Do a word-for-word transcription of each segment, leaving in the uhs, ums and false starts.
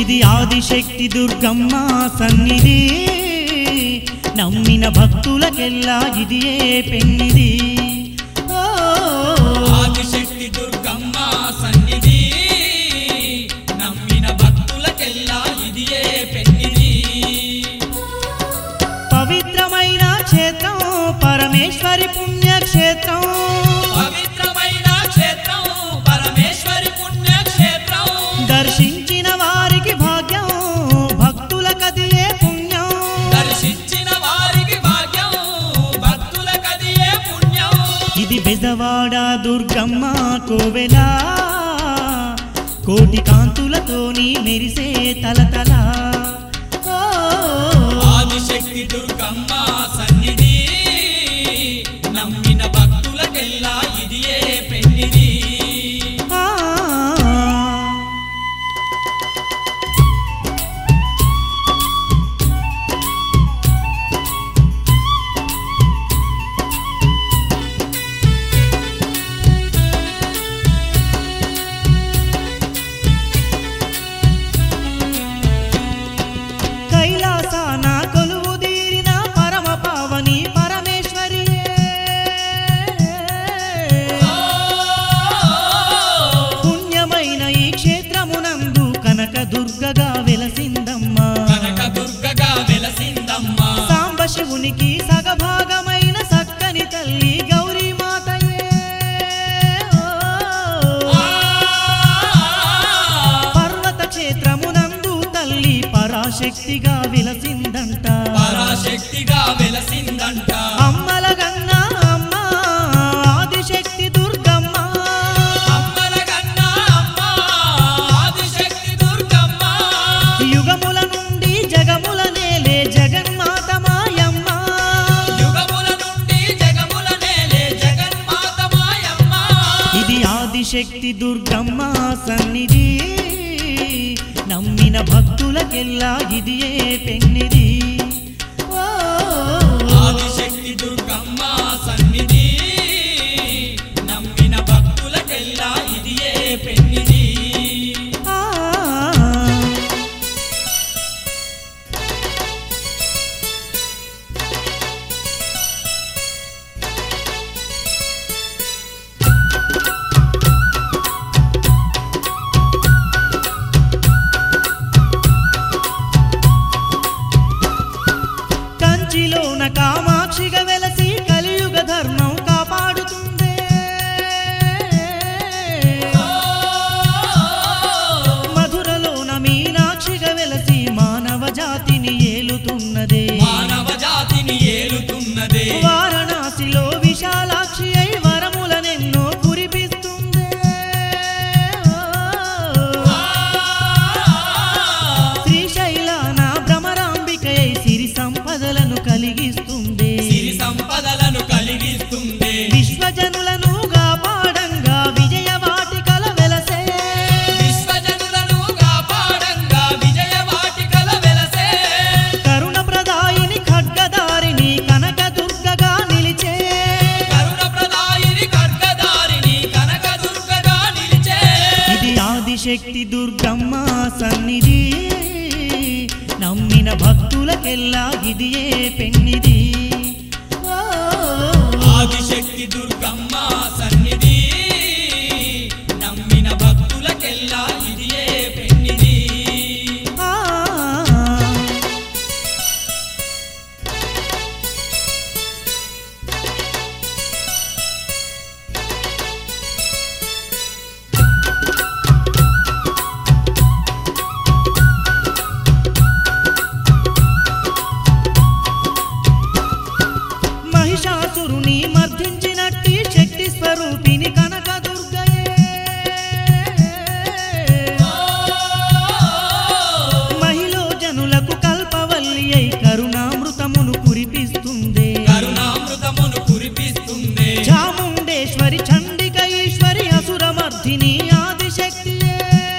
ఇది ఆదిశక్తి దుర్గమ్మ సన్నిధి, నమ్మిన భక్తులకెల్లా ఇదియే పెన్నిది. ఆదిశక్తి దుర్గమ్మ సన్నిధి, నమ్మిన భక్తులకెల్లా ఇదియే పెన్నిది. పవిత్రమైన క్షేత్రం పరమేశ్వరి పుణ్యక్షేత్రం, పవిత్రమైన క్షేత్రం పరమేశ్వరి పుణ్యక్షేత్రం. దర్శించిన వారికి భాగ్యం భక్తులకదియే పుణ్యం, దర్శించిన వారికి భాగ్యం భక్తులకదియే పుణ్యం. ఇది బెజవాడ దుర్గమ్మ కోవెల, కోటి కాంతులతోని మెరిసే తలతల. ఆదిశక్తి దుర్గమ్మ సన్నిధి, నమ్మిన భక్తులకెల్లా ఇదియే పెన్నిది. కైలాసాన కొలువుదీరిన పరమ పావని పరమేశ్వరియే, పుణ్యమైన ఈ క్షేత్రమునందు కనక దుర్గగా వెలసిందమ్మా, కనక దుర్గగా వెలసిందమ్మా. సాంబ శివునికి సగభాగమైన సక్కని తల్లి గౌరీ మాతయే. పర్వత క్షేత్రమునందు తల్లి పరాశక్తిగా వెలసిందంట, పరాశక్తిగా వెలసిందంట. అమ్మల గన్న అమ్మ ఆదిశక్తి దుర్గమ్మ, అమ్మల గన్నా అమ్మ ఆదిశక్తి దుర్గమ్మ. యుగముల నుండి జగముల నేలే జగన్మాత మాయమ్మ, యుగముల నుండి జగముల నేలే జగన్మాత మాయమ్మ. ఇది ఆదిశక్తి దుర్గమ్మ సన్నిధి, నమ్మిన భక్తులకెల్లా ఇదియే పెన్నిది. ఆదిశక్తి దుర్గమ్మ సన్నిధి, నమ్మిన భక్తులకెల్లా ఇదియే పెన్నిది. ఆ కంచిలోన కామాక్షిగా వెలసి కలియుగ ధర్మం కాపాడుతుందే, మధురలోన మీనాక్షిగా వెలసి మానవ జాతిని ఏలుతున్నదే, మానవ జాతిని ఏలుతున్నదే. వారణాసిలో విశాలాక్షి అయి వరములనెన్నో కురిపిస్తుందే, శ్రీశైలాన భ్రమరాంబికై సిరి సంపదలను కలిగిస్తుంది, సిరి సంపదలను కలిగిస్తుంది. విశ్వజనులను కాపాడంగా విజయవాటికల వెలసే, విశ్వజనులను కాపాడంగా విజయవాటికల వెలసే. కరుణ ప్రదాయిని ఖడ్గదారిని కనక దుర్గగా నిలిచే, కరుణ ప్రదాయిని ఖడ్గదారిని కనక దుర్గగా నిలిచే. ఇది ఆదిశక్తి దుర్గమ్మ సన్నిధి, నమ్మిన భక్తులకెల్లా ఇదియే పెన్నిది. ఆదిశక్తి దుర్గమ్మ సన్నిధి, నమ్మిన భక్తులకెల్లా ఇదియే పెన్నిది. ఆ మహిషాసురుని మర్దించినట్టి శక్తి స్వరూపిణి కనక దుర్గయే, మహిళ జనులకు కల్పవల్లి అయి కరుణామృతమును కురిపిస్తుంది, కరుణామృతమును కురిపిస్తుంది. చాముండేశ్వరి చండిక ఈశ్వరి అసురమర్ధిని ఆదిశక్తియే,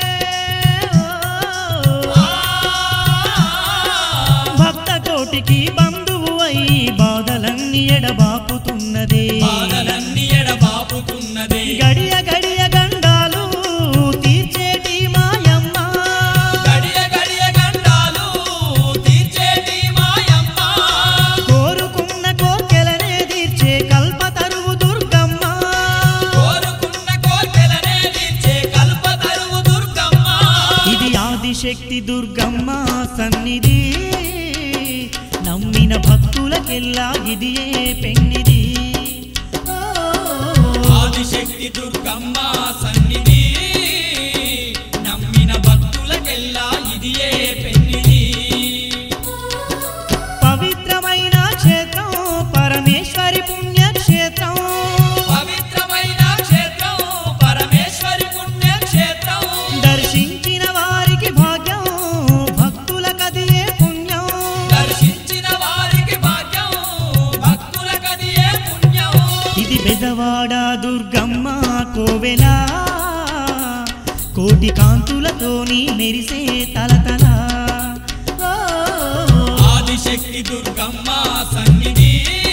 భక్త కోటికి బంధువు అయి బాధలన్నీ ఎడబాపుతున్నదే, బాధలన్నీ ఎడబాపుతున్నదే. గడియ గడియ గండాలు తీర్చేటి మాయమ్మ, గడియ గడియ ఆదిశక్తి దుర్గమ్మ సన్నిధి నమ్మిన భక్తులకెల్లా ఇదియే పెన్నిది ఆదిశక్తి దుర్గమ్మ సన్నిధి నమ్మిన భక్తులకెల్లా ఇదియే పెన్నిది పవిత్రమైన క్షేత్రం పరమేశ్వరి పుణ్యక్షేత్రం పవిత్రమైన క్షేత్రం పరమేశ్వరి పుణ్యక్షేత్రం దర్శించిన వారికి భాగ్యం భక్తులకదియే పుణ్యం దర్శించిన వారికి భాగ్యం భక్తులకదియే పుణ్యం ఇది బెజవాడ దుర్గమ్మ కోవెల కోటి కాంతులతోని మెరిసే తలతల ఆదిశక్తి దుర్గమ్మ సన్నిధి